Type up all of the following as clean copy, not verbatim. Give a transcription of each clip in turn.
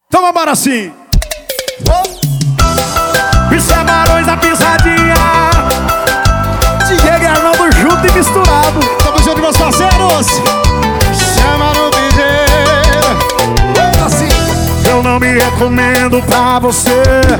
Então vambora assim. Isso é Barões da Pisadinha. Diego e Arnaldo junto e misturado. Tamo junto, meus parceiros. Chama no piseiro. Assim. Eu não me recomendo pra você,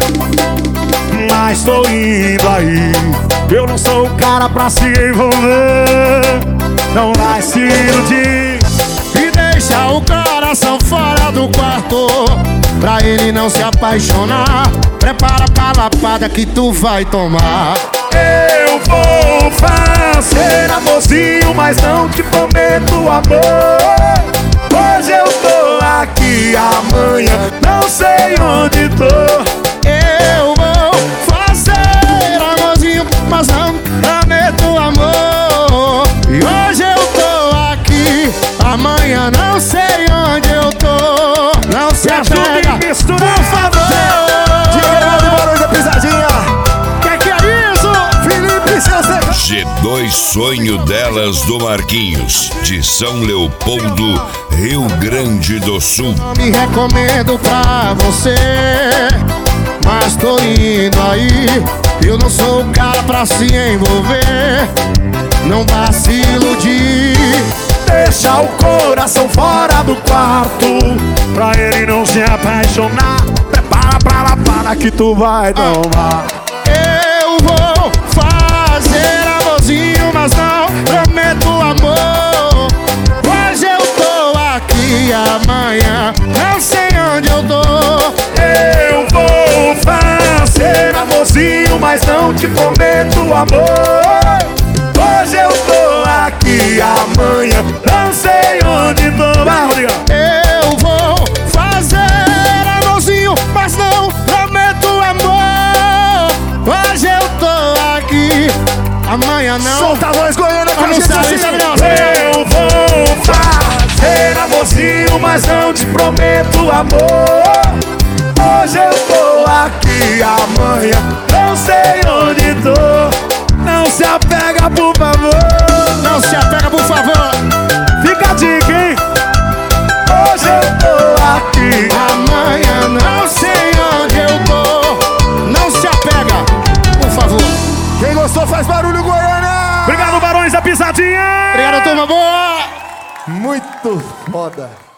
mas tô indo aí. Eu não sou o cara pra se envolver. Não vai se iludir E deixa o coração fora do quarto, pra ele não se apaixonar. Prepara pra lapada que tu vai tomar. Eu vou fazer amorzinho, mas não te prometo amor. Hoje eu tô aqui, amanhã não sei onde tô. Eu vou fazer amorzinho, mas não prometo amor. E hoje eu tô aqui, amanhã não sei onde eu tô. Não se apega, por favor. Diego Barões da Pisadinha. Que é isso? Felipe César. G2 Sonho Delas do Marquinhos, de São Leopoldo, Rio Grande do Sul. Não me recomendo pra você, mas tô indo aí. Eu não sou o cara pra se envolver. Não vá se iludir. Deixa o coração fora do quarto, pra ele não se apaixonar. Prepara pra lapada que tu vai tomar. Eu vou fazer amorzinho, mas não prometo amor. Hoje eu tô aqui, amanhã não sei onde eu tô. Eu vou fazer amorzinho, mas não te prometo amor. Hoje eu tô aqui, amanhã não sei onde tô. Vai, Rodrigo. Eu vou fazer amorzinho, mas não prometo amor. Hoje eu tô aqui, amanhã não. Solta a voz goiana com a Não gente sabe, assim. sabe não. Eu vou fazer amorzinho, mas não te prometo amor. Hoje eu tô aqui, amanhã não sei onde tô. Não se apega, por favor. Não se apega, por favor. Fica a dica, hein? Hoje eu tô aqui, Amanhã não sei onde eu tô. Não se apega, por favor. quem gostou faz barulho, Goiânia! Obrigado, Barões da Pisadinha! Obrigado, turma boa. Muito foda.